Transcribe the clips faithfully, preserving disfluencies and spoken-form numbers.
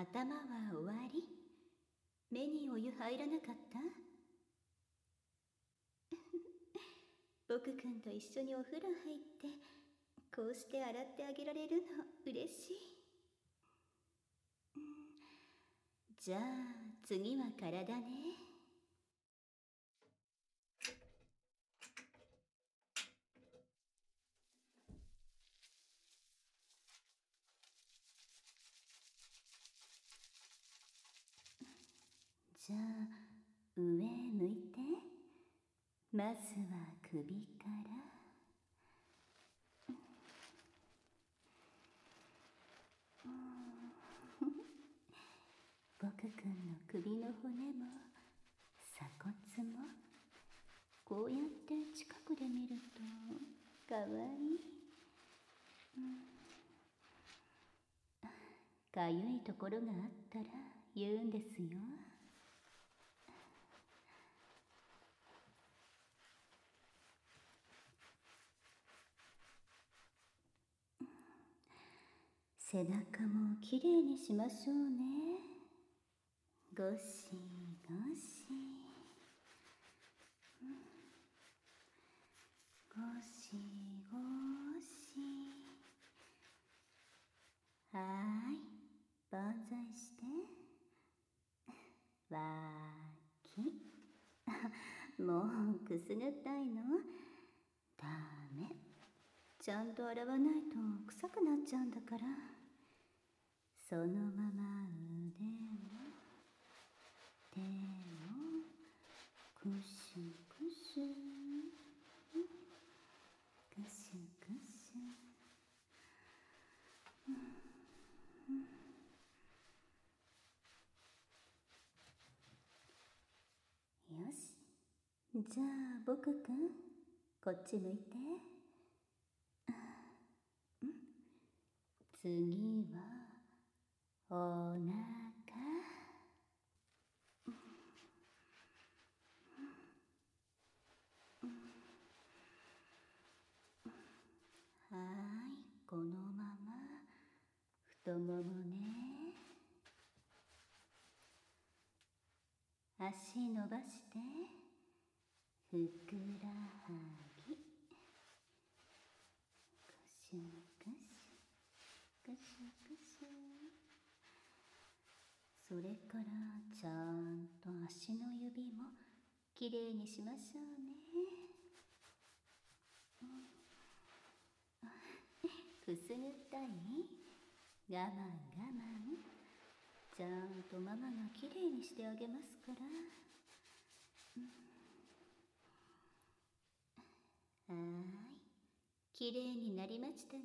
頭は終わり？目にお湯入らなかった？僕くんと一緒にお風呂入って、こうして洗ってあげられるの嬉しい。じゃあ次は体ね。じゃあ上向いて。まずは首から。僕くんの首の骨も鎖骨もこうやって近くで見るとかわいい。かゆいところがあったら言うんですよ。背中もきれいにしましょうね。ゴシゴシ、ゴシゴシ。はーい、万歳して。わーき。もうくすぐったいの？ダメ。ちゃんと洗わないと臭くなっちゃうんだから。そのまま腕も手もくしゅくしゅ、くしゅくしゅ。よし。じゃあ僕くん、こっち向いて。次はおなか。はーい、このまま太ももね。足伸ばしてふくらはぎ。くしゅくしゅ、くしゅくしゅ。それからちゃんと足の指もきれいにしましょうね。くすぐったい？我慢我慢。ちゃんとママがきれいにしてあげますから。はーい、きれいになりましたね。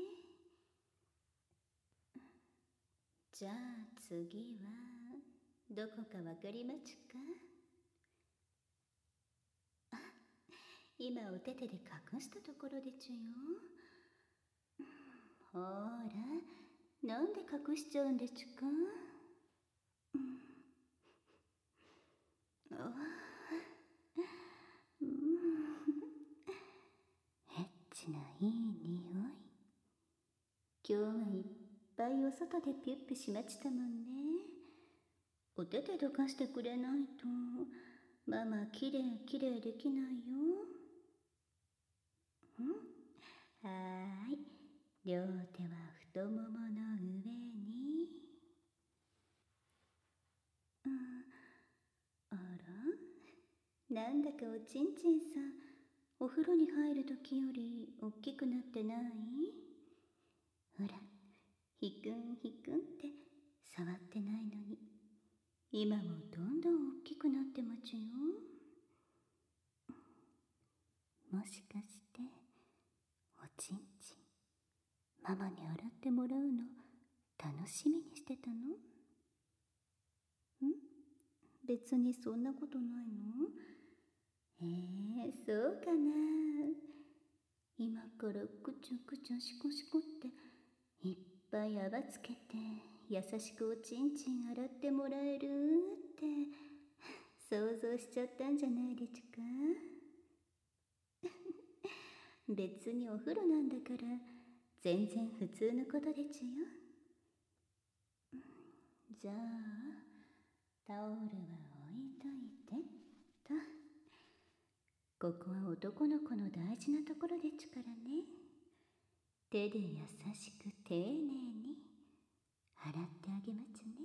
じゃあ次はどこかわかりまちゅか？今お手手で隠したところでちゅよ。ほーら、なんで隠しちゃうんでちゅか？あうん、エッチないい匂い。今日はいっぱいお外でピュッピしまちたもんね。お手手どかしてくれないとママきれいきれいできないよ。ん？はーい、両手は太ももの上に。うん、あら、なんだかおちんちんさん、お風呂に入るときよりおっきくなってない？ほら、ひくんひくんって触ってないのに、今もどんどんおっきくなってまちゅよ。もしかしておちんちんママに洗ってもらうの楽しみにしてたの？ん？別にそんなことないの？えー、そうかな。今からくちゅくちゅしこしこっていっぱい泡つけて優しくおちんちん洗ってもらえるって想像しちゃったんじゃないでちゅか？別にお風呂なんだから全然普通のことでちゅよ。 じゃあタオルは置いといてっと。ここは男の子の大事なところでちゅからね。手で優しく丁寧に洗ってあげまちゅね。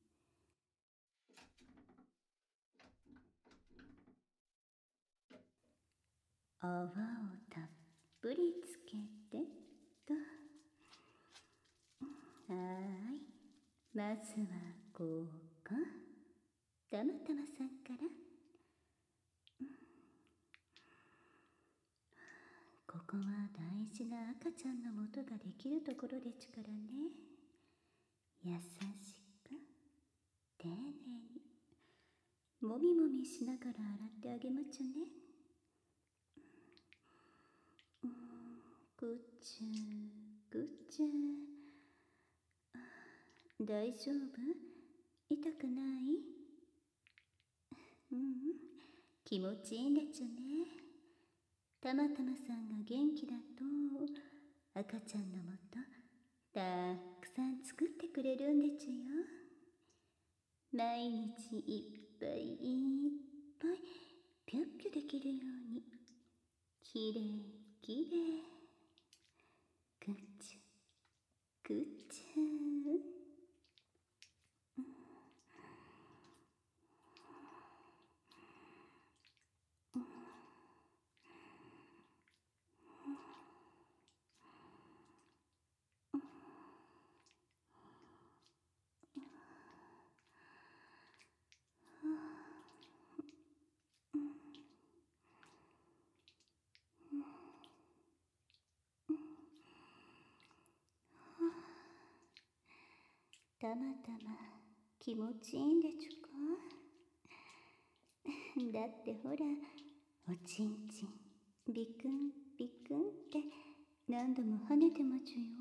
泡をたっぷりつけてっと。はーい、まずはここ、たまたまさんから。ここは大事な赤ちゃんのもとができるところでちゅからね。優しく丁寧にもみもみしながら洗ってあげまちゅね。うん、ぐちゅぐちゅ。大丈夫？痛くない？うん、気持ちいいんでちゅね。たまたまさんが元気だと赤ちゃんのもとたくさん作ってくれるんでちゅよ。毎日いっぱいいっぱいぴゅっぴゅできるようにきれいきれい。ぐちゅぐちゅ。たまたま気持ちいいんでちゅか。だってほら、おちんちんビクンビクンって何度も跳ねてまちゅよ。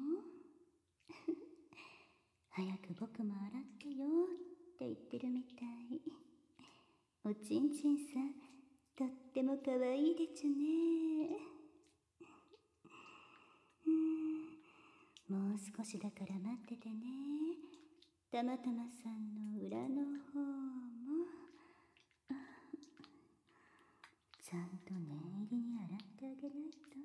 早く僕も洗ってよって言ってるみたい。おちんちんさん、とってもかわいいでちゅね。うーん、もう少しだから待っててね。たまたまさんの裏の方もちゃんと念入りに洗ってあげないと。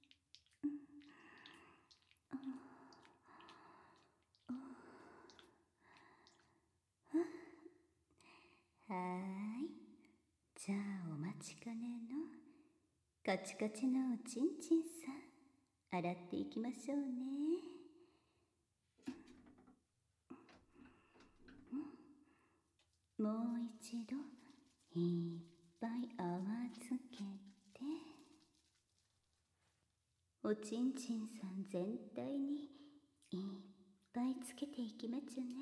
はーい、じゃあお待ちかねのカチカチのおちんちんさん、洗っていきましょうね。もう一度いっぱい泡つけて、おちんちんさん全体にいっぱいつけていきまちゅね。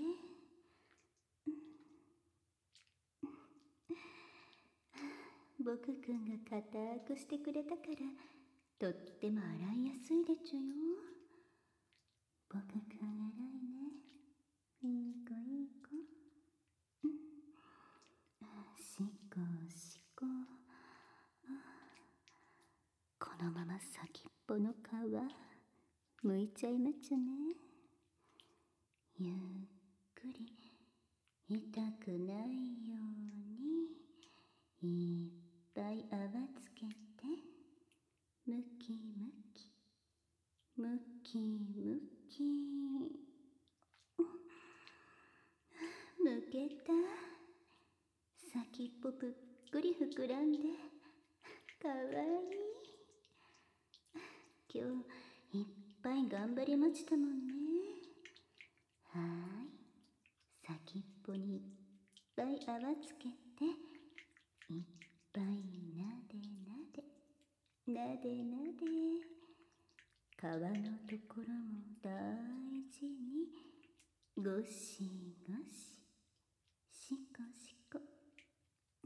僕くんが固くしてくれたからとっても洗いやすいでちゅよ。僕くん偉いね。いい子いい子。うん、しこしこ。このまま先っぽの皮むいちゃいまちゅね。ゆっくり痛くないようにいっぱい泡つけて、むきむきむきむき。むけた。先っぽぷっくり膨らんでかわいい。今日いっぱい頑張りましたもんね。はーい、先っぽにいっぱい泡つけて、いっぱいなでなでなでなで。皮のところも大事にゴシゴシシコシコ。うん、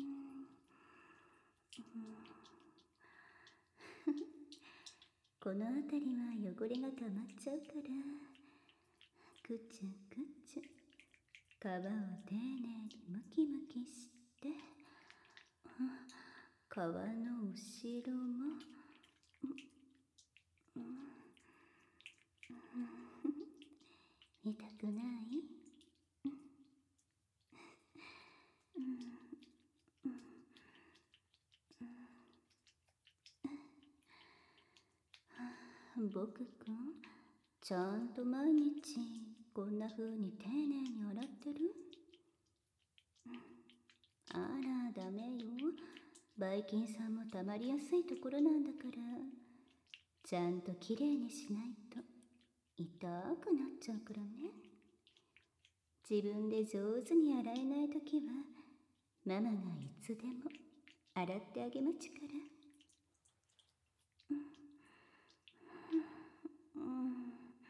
うん、この辺りは汚れがたまっちゃうから、くちゅくちゅ皮を丁寧にムキムキして、皮の後ろも、うんうん、痛くない？ ちゃんと毎日こんな風に丁寧に洗ってる？あら、ダメよ。ばい菌さんもたまりやすいところなんだから、ちゃんときれいにしないと痛くなっちゃうからね。自分で上手に洗えないときは、ママがいつでも洗ってあげまちから。うん、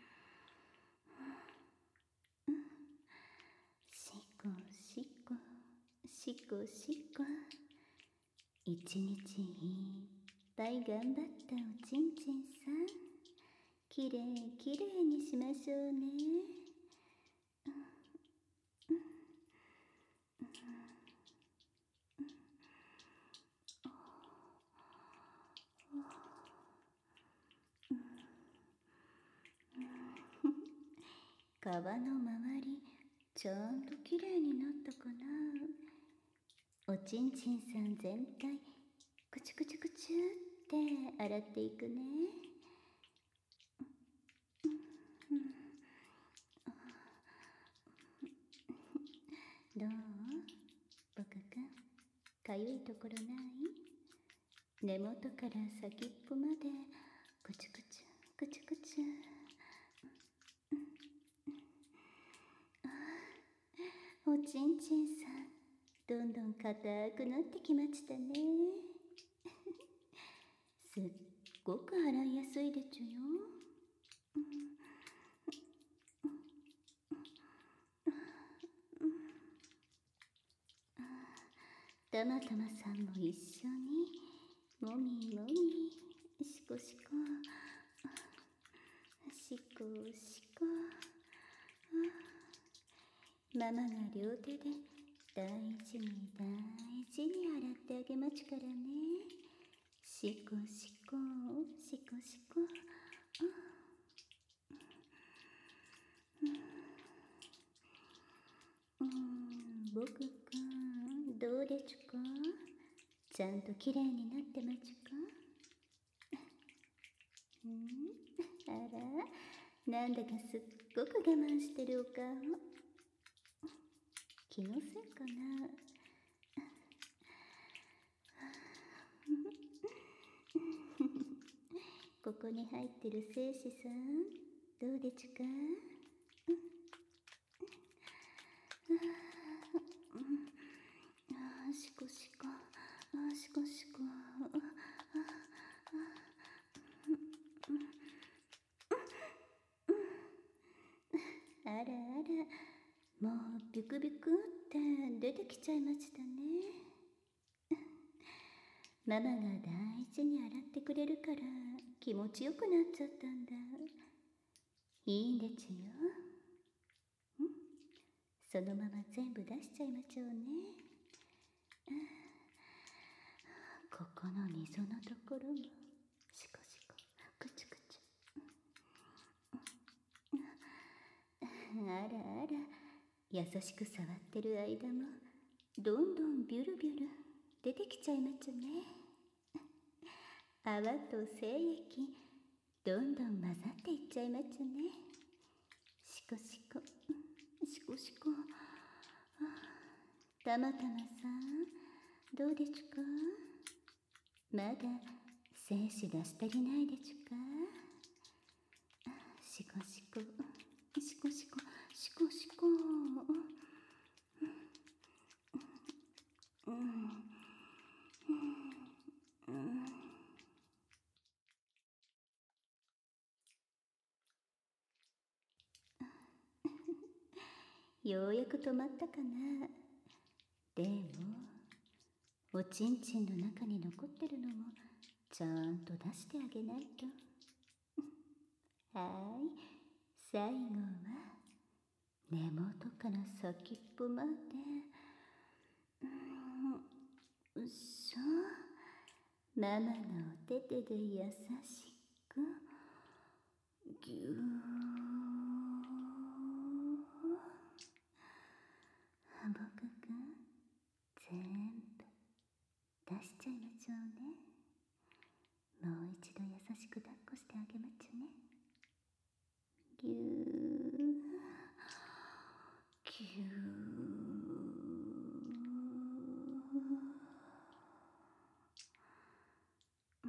しこしこしこしこ。一日いっぱい頑張ったおちんちんさん、きれいきれいにしましょうね。皮の周りちゃんときれいになったかな。おちんちんさん全体くちゅくちゅくちゅって洗っていくね。どう？僕くん、かゆいところない？根元から先っぽまでくちゅくちゅくちゅくちゅ。おちんちんさん、どんどん硬くなってきましたね。すっごく洗いやすいでちゅよ。たまたまさんも一緒にもみもみ、しこしこしこしこ。ママが両手で大事に大事に洗ってあげまちからね。しこしこしこしこ。うん、僕くん、どうでちゅか？ちゃんときれいになってまちゅか？うん、あら、なんだかすっごく我慢してるお顔。気のせいかな。ここに入ってる精子さん、どうでちゅか？あ、しこしこ、あ、しこしこ。あらあら、もうビクビクって出てきちゃいましたね。ママが大事に洗ってくれるから気持ちよくなっちゃったんだ。いいんでちゅよ。ん？そのまま全部出しちゃいまちょうね。ここの溝のところもしこしこくちゅくちゅ。あらあら、優しく触ってる間もどんどんビュルビュル出てきちゃいまちゅね。泡と精液どんどん混ざっていっちゃいまちゅね。しこしこしこしこ。たまたまさん、どうでちゅか？まだ精子出し足りないでちゅか？しこしこしこしこしこしこ。うんうんうん。ようやく止まったかな。でもおちんちんの中に残ってるのもちゃんと出してあげないと。はーい、最後は根元から先っぽまで。うん、うっそ。ママのお手手で優しくぎゅー。僕くん、全部出しちゃいましょうね。もう一度優しく抱っこしてあげまちゅね。 ぎゅー。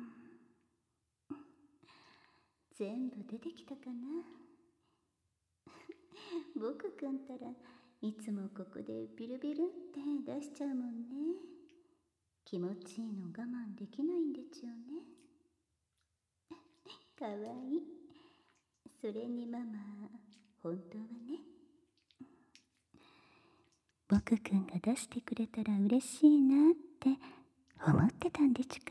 全部出てきたかな。僕くんたらいつもここでビルビルって出しちゃうもんね。気持ちいいの我慢できないんでちゅよね。かわいい。それにママ、本当はね、僕くんが出してくれたら嬉しいなって思ってたんでちゅから。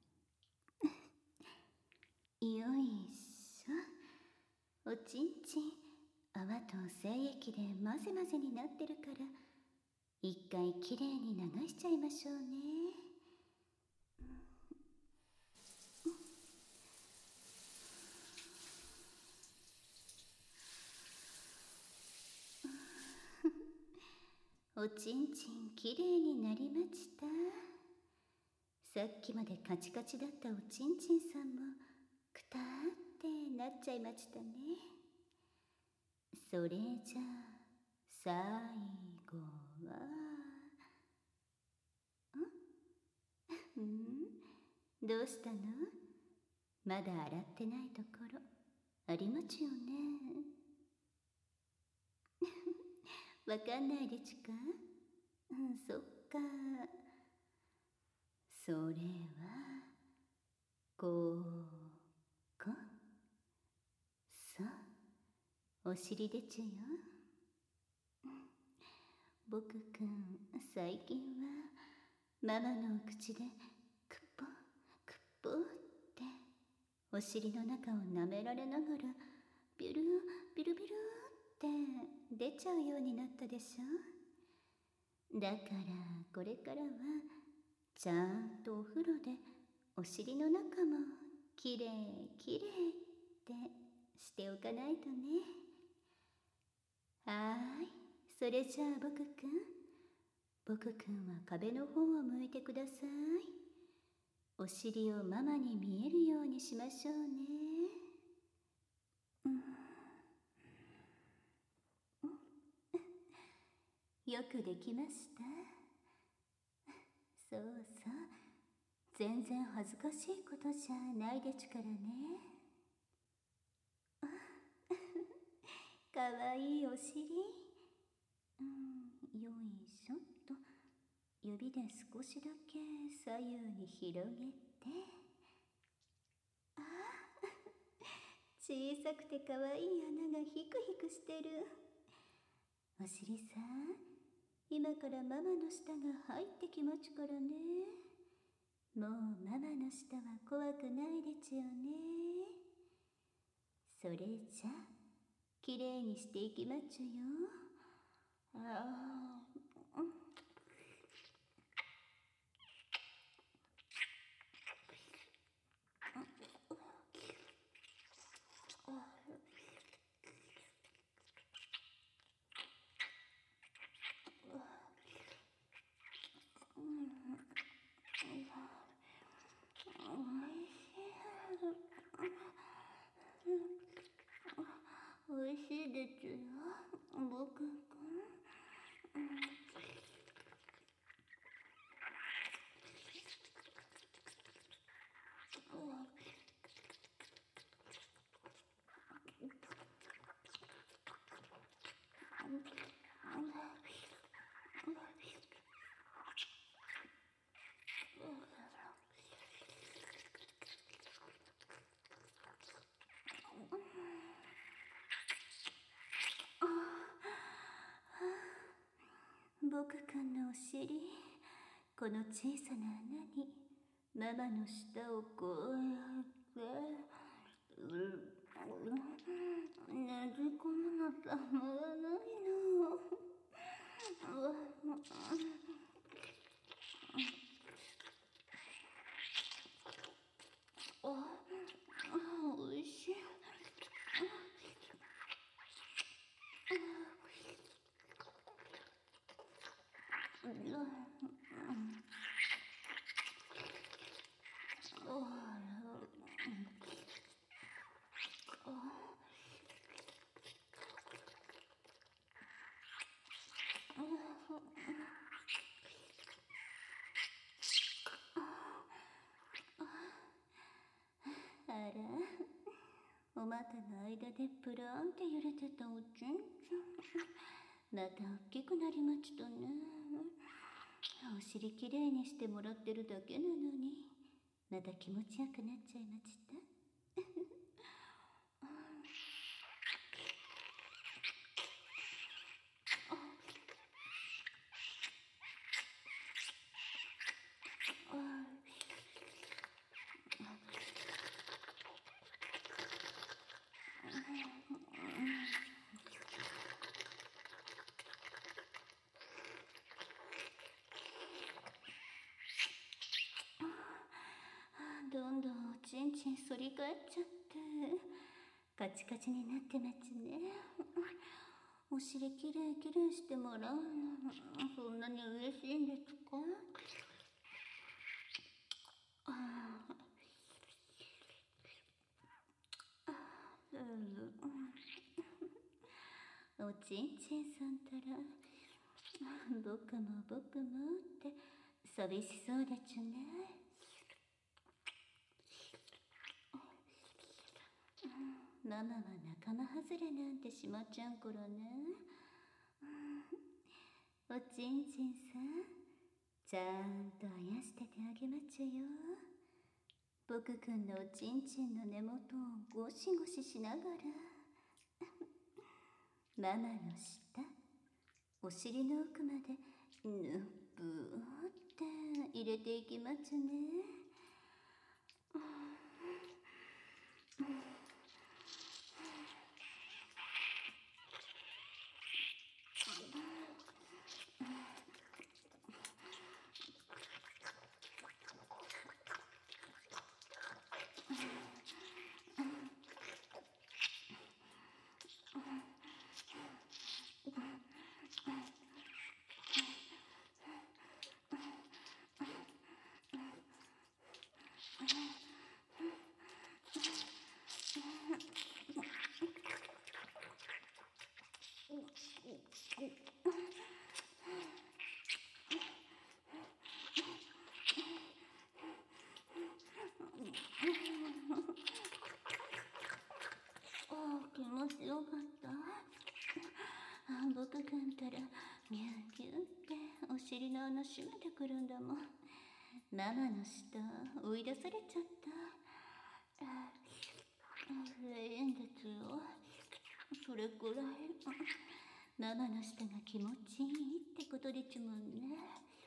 よいしょ。おちんちん泡と精液で混ぜ混ぜになってるから、一回きれいに流しちゃいましょうね。おちんちんきれいになりました。さっきまでカチカチだったおちんちんさんもくたーってなっちゃいましたね。それじゃあ最後はんんどうしたの？まだ洗ってないところありまちゅよね。わかんないでちゅか？うん、そっか。それはここ。そう、お尻でちゅよ。僕くん最近はママの口でくっぽくっぽってお尻の中を舐められながらビュルビルビルって出ちゃうようになったでしょ。だからこれからはちゃんとお風呂でお尻の中もきれいきれいってしておかないとね。はーい、それじゃあ僕くん僕くんは壁の方を向いてください。お尻をママに見えるようにしましょうね。よくできました。そうそう、全然恥ずかしいことじゃないでちゅからね。かわいいお尻。うん、よいしょっと。指で少しだけ左右に広げて。あ小さくてかわいい穴がヒクヒクしてる。お尻さん、今からママの舌が入ってきまちゅからね。もうママの舌は怖くないでちゅよね。それじゃきれいにしていきまちゅよ。ああ、おいしいでちゅよ、僕くん。僕くんのお尻、この小さな穴にママの舌をこうやってねじ込むのたまらないの。あ、おいしい。 お股の間でプラーンって揺れてたおちんちゃん。また大きくなりましたね。お尻きれいにしてもらってるだけなのに、また気持ちよくなっちゃいました。どんどんおちんちん反り返っちゃってカチカチになってますね。お尻きれいきれいしてもらうのそんなに嬉しいんですか？おちんちんさんたら僕も僕もって寂しそうでちゅね。ママは仲間外れなんてしまっちゃう頃ね。おちんちんさん、ちゃんとあやしててあげまちゅよ。僕くんのおちんちんの根元をゴシゴシしながらママの下、お尻の奥までぬっぷーって入れていきまちゅね。気持ちよかった。僕くんたらギュッギュッってお尻の穴閉めてくるんだもん。ママの下追い出されちゃった。いいんですよ。それくらいママの下が気持ちいいってことでちゅもんね。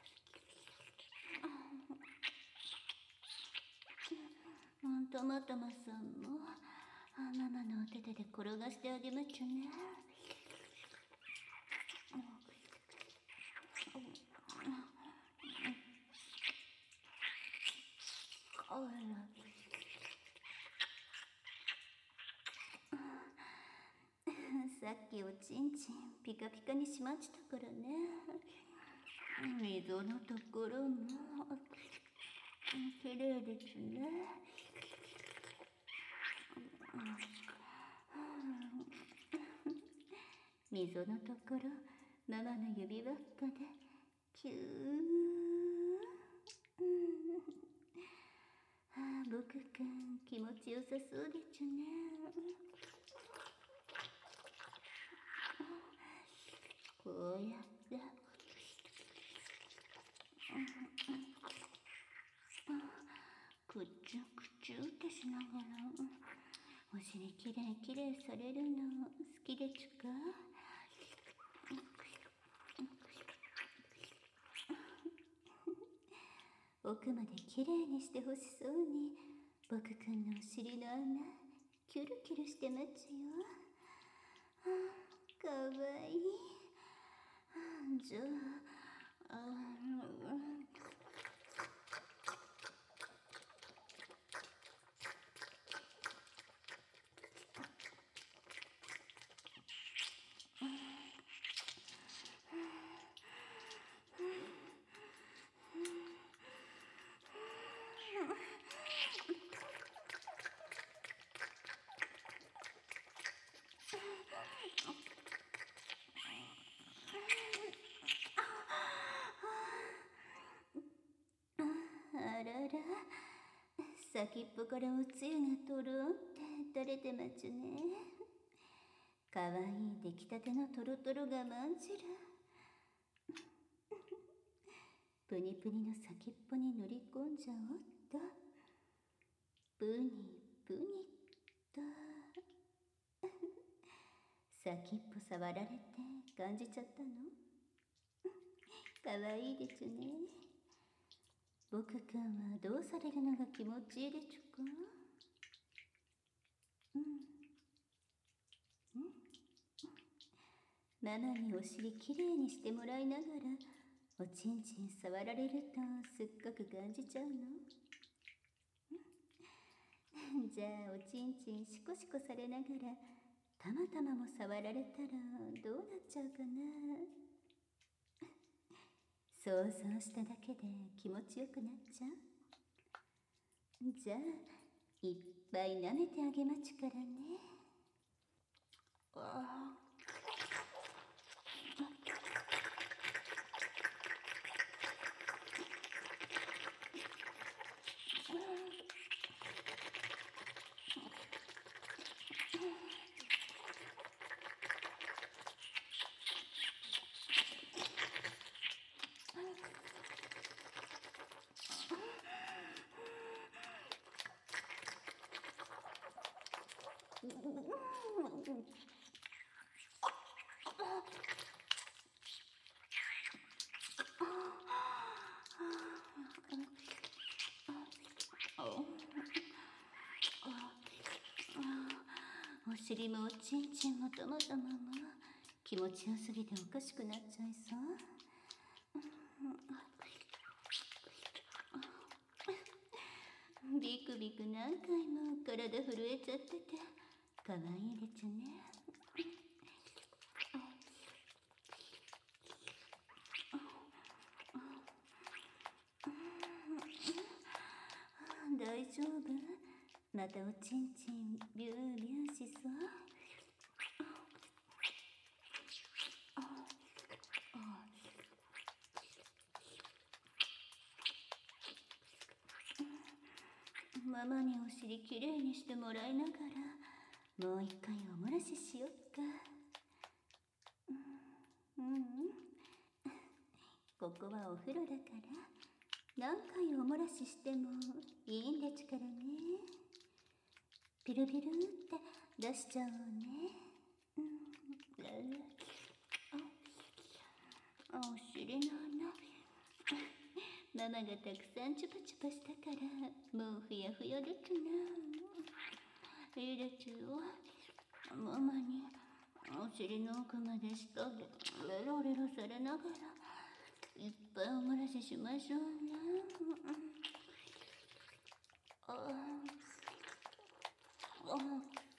トマトマさんもママのお手手で転がしてあげまちゅね。あら、さっきおちんちんピカピカにしましたからね。溝のところもきれいですね。溝のところママの指輪っかでキュー。ああ、僕くん気持ちよさそうでちゅね。こうやってくちゅくちゅってしながらお尻きれいきれいされるの好きでちゅか？奥まできれいにしてほしそうに僕くんのお尻の穴キュルキュルしてまちよ。かわいい。じゃあ、ああらら、先っぽからおつゆがとろって垂れてまちゅね。かわいい出来たてのトロトロがまんじる。プニプニの先っぽに乗り込んじゃおっと。プニプニっと。先っぽ触られて感じちゃったの？かわいいでちゅね。僕くんはどうされるのが気持ちいいでちゅか？うん。うん。ママにお尻きれいにしてもらいながら、おちんちん触られるとすっごく感じちゃうの？じゃあおちんちんシコシコされながら、たまたまも触られたらどうなっちゃうかな。想像しただけで気持ちよくなっちゃう。じゃあいっぱい舐めてあげまちゅからね。ああ。お尻もおちんちんもたまたまも気持ちよすぎておかしくなっちゃいそう。ビクビク何回も体震えちゃっててかわいいでちゅね。大丈夫？またおちんちんビュービューしそう？ママにお尻きれいにしてもらいながら、もう一回おもらししよっか。うん、うん、ここはお風呂だから何回おもらししてもいいんでちゅからね。ピルピルって出しちゃおうね。うん、あ、お尻の穴。ママがたくさんチュパチュパしたからもうふやふやだちゅな。いいでちゅよ。ママにお尻の奥まで下でレロレロされながらいっぱいおもらししましょうね。ああ。ああ。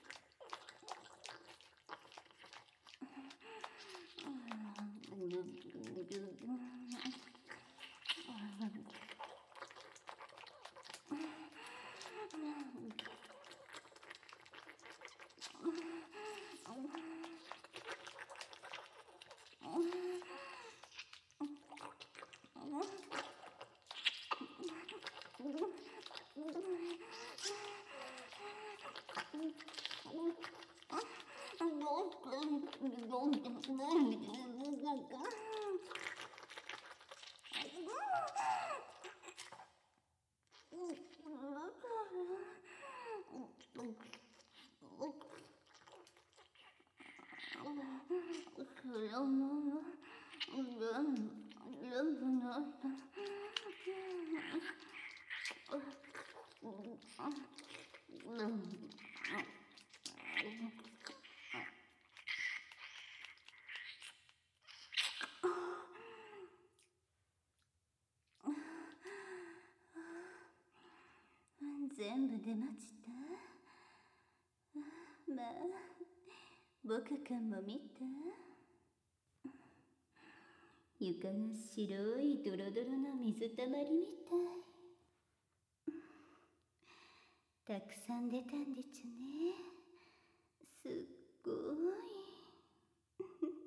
全部出まちた。まあ僕くんも見て。床が白いドロドロの水たまりみたい。たくさん出たんでちゅね。すっごい。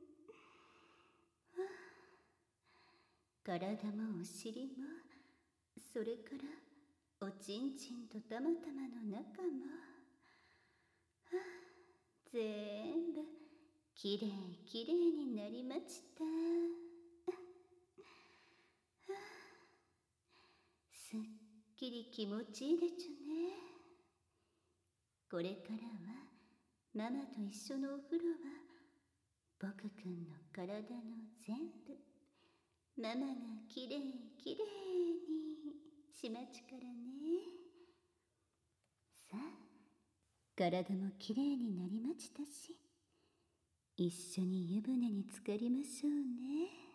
体もお尻も、それからおちんちんとたまたまの中も、 全部きれいきれいになりました。すっきり気持ちいいでちゅね。これからはママと一緒のお風呂は僕くんの体の全部ママがきれいきれいにしまちからね。さあ、体もきれいになりましたし、一緒に湯船に浸かりましょうね。